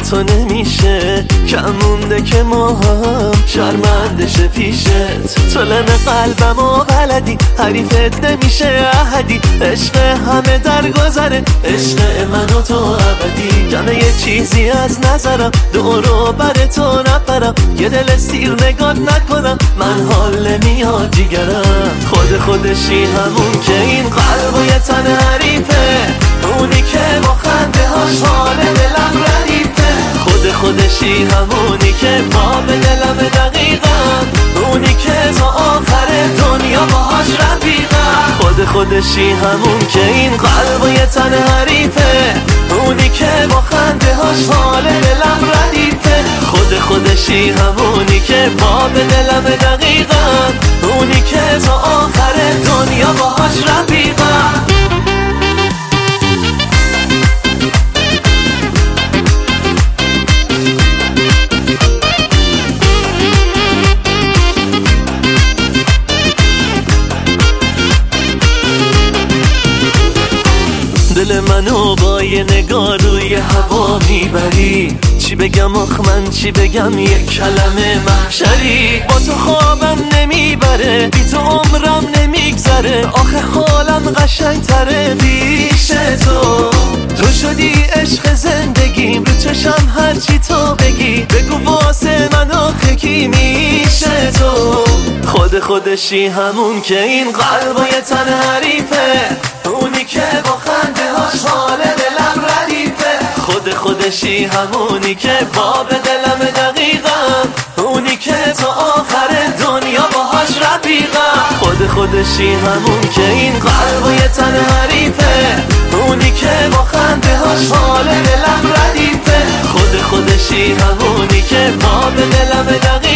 تو نمیشه، کم مونده که ما هم شرمنده شه پیشت. تو لم قلبمو بلدی، حریفت نمیشه احدی. عشق همه در گذره، عشق من و تو ابدی. کمه یه چیزی از نظرم، دورو بر تو نپرم. یه دل سیر نگات نکنم، من حال نمیاد جیگرم. خودشی همون که این قلب و یه تن حریفه، اونی که با خنده هاش حال دلم ردیفه. خودشی همونی که پا به دلم دقیقا، اونی که تا آخر دنیا باهاش رفیقم. خودشی همون که این قلب و یه تن حریفه، اونی که با خنده هاش حال دلم ردیفه. خودشی همونی که پا به دلم دقیقا، اونی که تا آخر دنیا باهاش رفیقم. دل منو با یه نگاه روی هوا میبری. چی بگم آخ من چی بگم، یه کلمه محشری. با تو خوابم نمیبره، بی تو عمرم نمیگذره. آخه حالم قشنگ تره پیش تو شدی عشق زندگیم. رو چشم هرچی تو بگی، بگو واسه من آخه کی میشه تو. خودشی همون که این قلب و یه تن حریفه، اونی که با خنده هاش حال دلم ردیفه. خودشی همونی که با به دلم دقیقم، اونی که تا آخر دنیا باهاش رفیقم. خودشی همون که این قلب و یه تن حریفه، اونی که با خنده هاش حال دلم ردیفه. خودشی همونی که با به دلم دقیقم،